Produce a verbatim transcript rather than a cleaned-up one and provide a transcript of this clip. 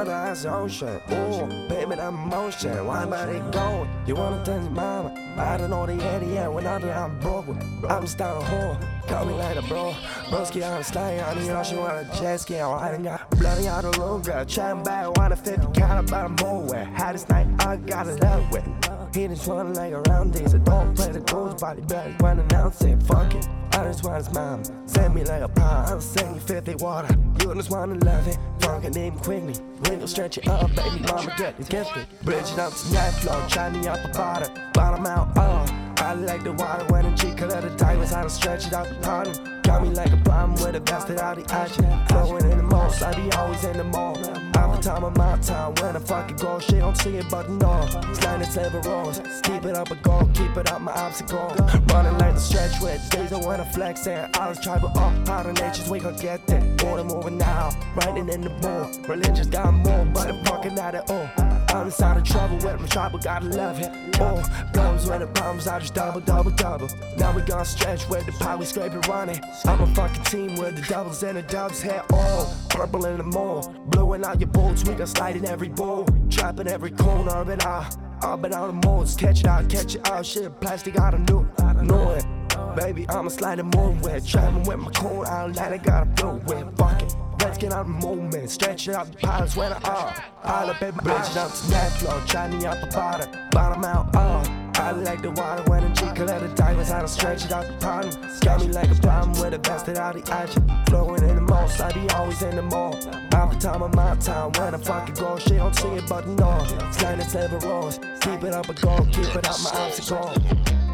other eyes the ocean. Ooh, baby, that emotion. Why about it going? You wanna tell your mama? I don't know the area when I do I'm broke. I'm starting a whore. Call me later, bro. Broski, I'm staying on the ocean with a jet ski. I done got bloody out the road, girl. Chatting back, one fifty count about a more. Hottest night I got it up with. He just wanna like around these. I don't play the ghost body, but when announce it, fuck it. I just want his mom, send me like a pound. I'm sending fifty water. You just wanna love it, funk it in quickly. Wrinkle stretch it up, baby mama get it gifted. Bridge it up to that flow, try me up the bottom. Bottom out, oh. I like the water when the cheek color the diamonds. I don't stretch it out the bottom. Got me like a problem with a bastard out the action. Flowing in the most, I be always in the mall. I'm the time of my time when I fucking go. She don't see it but no. Sliding silver rolls. Keep it up a goal, keep it up my obstacle. Running like the stretch with days I wanna flex and I was tribal up. Out of nature's we gon' get that. Order moving now, riding in the bull. Religious got more, but I'm fucking at it all. I'm inside of trouble with my trouble, gotta love it. Oh, problems with the problems, I just double, double, double. Now we gon' stretch with the pie, we scrape and run it. I'm a fucking team with the doubles and the dubs here. Oh, purple in the mall, blowing out your bolts, we gon' slide in every bowl. Trapping every corner of it out, up and out the molds. Catch it out, catch it out, shit, plastic, I don't know, know it. Baby, I'ma slide and move with, trapping with my cone, I don't let it, gotta flow with, fuck it. Let's get out of the moment, stretch it out the piles when I are. All up in my bridge it up to that flow, try me out the bottom, bottom out, oh. I like the water when the cheek color the diamonds, I don't stretch it out the bottom. Got me like a problem with a bastard out the action. Flowing in the most, I be always in the mall. I'm the time of my time when I fucking go. She don't see it but no. Sliding silver rolls, keep it up a goal, keep it up my obstacle.